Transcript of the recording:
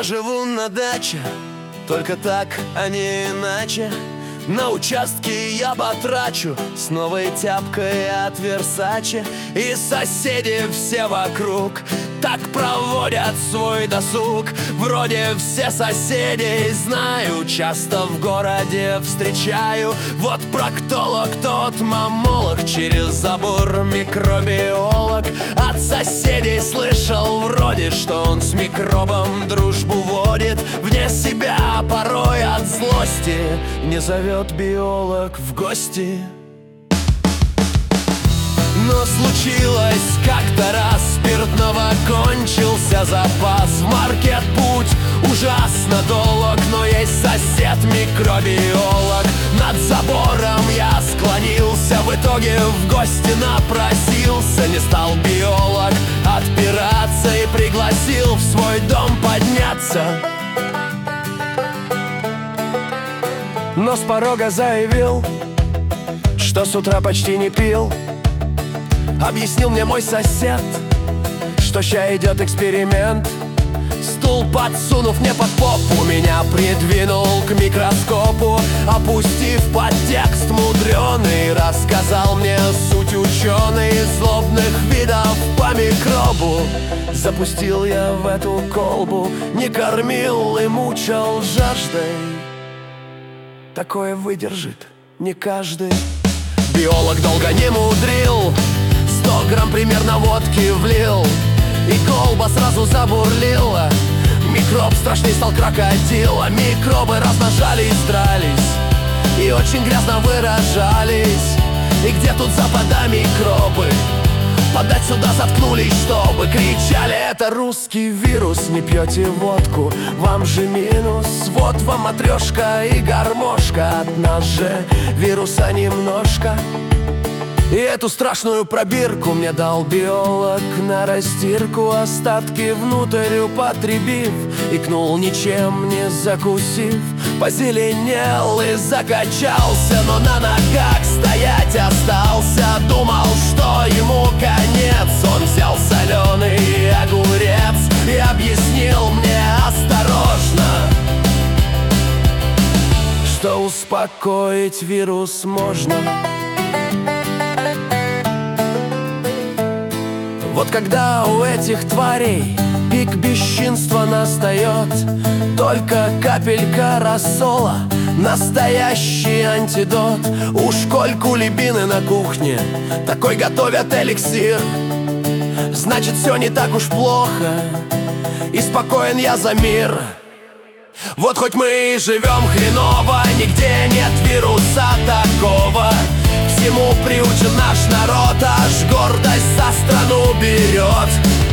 живу на даче, только так, а не иначе. На участке я потрачу с новой тяпкой от Версаче. И соседи все вокруг так проводят свой досуг. Вроде все соседей знаю, часто в городе встречаю. Вот проктолог, тот мамолог, через забор микробиолог. От соседей слышал вроде, что он с микробом дружбу водит. Вне себя порой от злости не зовет биолог в гости. Но случилось как-то раз, спиртного кончился запас. В маркет путь ужасно долг, но есть сосед микробиолог. Над забором я склонился, в итоге в гости напросился. Не стал биолог отпираться и пригласил в свой дом подняться. Но с порога заявил, что с утра почти не пил. Объяснил мне мой сосед, что ща идет эксперимент. Стул подсунув мне под попу, меня придвинул к микроскопу. Опустив подтекст мудреный, рассказал мне суть ученый злобных видов по микробу. Запустил я в эту колбу, не кормил и мучил жаждой. Такое выдержит не каждый. Биолог долго не мудрил, 100 грамм примерно водки влил, и колба сразу забурлила. Микроб страшней стал крокодила. Микробы размножались, дрались и очень грязно выражались. И где тут запада микробы? Подать сюда заткнулись, чтобы кричали: это русский вирус, не пьете водку, вам же минус. Вот вам матрешка и гармошка, от нас же вируса немножко. И эту страшную пробирку мне дал биолог на растирку, остатки внутрь употребив, икнул, ничем не закусив. Позеленел и закачался, но на ногах стоять остался. Думал, что ему конец. Он взял соленый огурец и объяснил мне осторожно, что успокоить вирус можно. Вот когда у этих тварей пик бесчинства настает, только капелька рассола — настоящий антидот. Уж коль кулибины на кухне такой готовят эликсир, значит, все не так уж плохо, и спокоен я за мир. Вот хоть мы и живем хреново, нигде нет вируса такого. Всему приучен наш народ, аж гордость за страну берет.